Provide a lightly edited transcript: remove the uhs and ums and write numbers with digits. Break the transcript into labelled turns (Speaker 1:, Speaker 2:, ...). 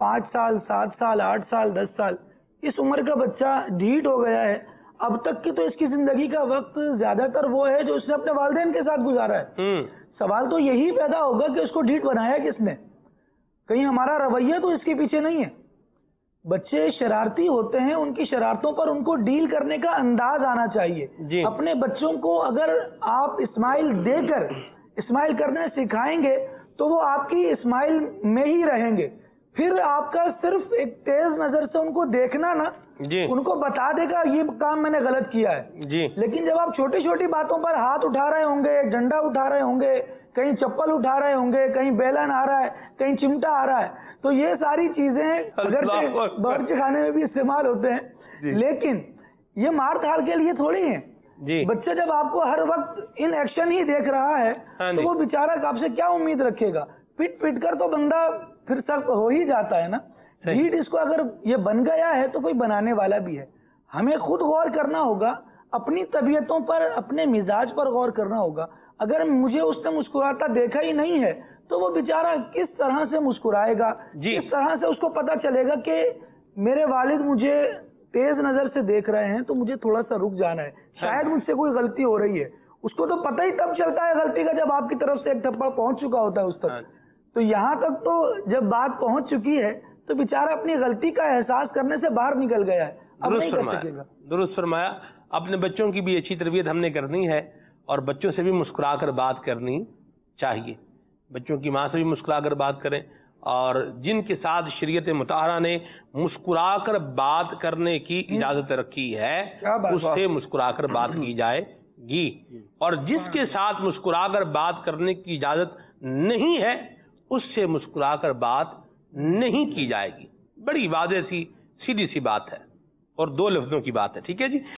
Speaker 1: 5 साल, 7 साल, 8 साल, 10 साल, इस उम्र का बच्चा ढीठ हो गया है। अब तक की तो इसकी जिंदगी का वक्त ज्यादातर वो है जो उसने अपने वालिदैन के साथ गुजारा है। सवाल तो यही पैदा होगा कि उसको ढीठ बनाया किसने? कहीं हमारा रवैया तो इसके पीछे नहीं है। बच्चे शरारती होते हैं, उनकी शरारतों पर उनको डील करने का अंदाज आना चाहिए। अपने बच्चों को अगर आप स्माइल देकर स्माइल करने सिखाएंगे तो वो आपकी स्माइल में ही रहेंगे। फिर आपका सिर्फ एक तेज नजर से उनको देखना ना उनको बता देगा ये काम मैंने गलत किया है। लेकिन जब आप छोटी छोटी बातों पर हाथ उठा रहे होंगे, डंडा उठा रहे होंगे, कहीं चप्पल उठा रहे होंगे, कहीं बेलन आ रहा है, कहीं चिमटा आ रहा है, तो ये सारी चीजें अगर बावर्ची खाने में भी इस्तेमाल होते हैं, लेकिन ये मार धाड़ के लिए थोड़ी है। बच्चा जब आपको हर वक्त इन एक्शन ही देख रहा है तो वो बेचारा आपसे क्या उम्मीद रखेगा? पिट पिट कर तो बंदा फिर सख्त हो ही जाता है ना। ढीठ इसको अगर ये बन गया है तो कोई बनाने वाला भी है। हमें खुद गौर करना होगा, अपनी तबीयतों पर, अपने मिजाज पर गौर करना होगा। अगर मुझे उसने मुस्कुराता देखा ही नहीं है तो वो बेचारा किस तरह से मुस्कुराएगा, किस तरह से उसको पता चलेगा कि मेरे वालिद मुझे तेज नजर से देख रहे हैं तो मुझे थोड़ा सा रुक जाना है, शायद मुझसे कोई गलती हो रही है। उसको तो पता ही तब चलता है गलती का जब आपकी तरफ से एक थप्पड़ पहुंच चुका होता है उस तक। तो यहाँ तक तो जब बात पहुंच चुकी है तो बेचारा अपनी गलती का एहसास करने से बाहर निकल गया है, अब नहीं कर सकेगा।
Speaker 2: दुरुस्त फरमाया। अपने बच्चों की भी अच्छी तरबियत हमने करनी है और बच्चों से भी मुस्कुरा कर बात करनी चाहिए। बच्चों की माँ से भी मुस्कुरा कर बात करें, और जिनके साथ शरीयत मुताहरा ने मुस्कुरा कर बात करने की इजाजत रखी है उससे मुस्कुरा कर बात की जाएगी, और जिसके साथ मुस्कुरा कर बात करने की इजाजत नहीं है उससे मुस्कुरा कर बात नहीं की जाएगी। बड़ी वाज़ेह सी सीधी सी बात है और 2 लफ्जों की बात है। ठीक है जी।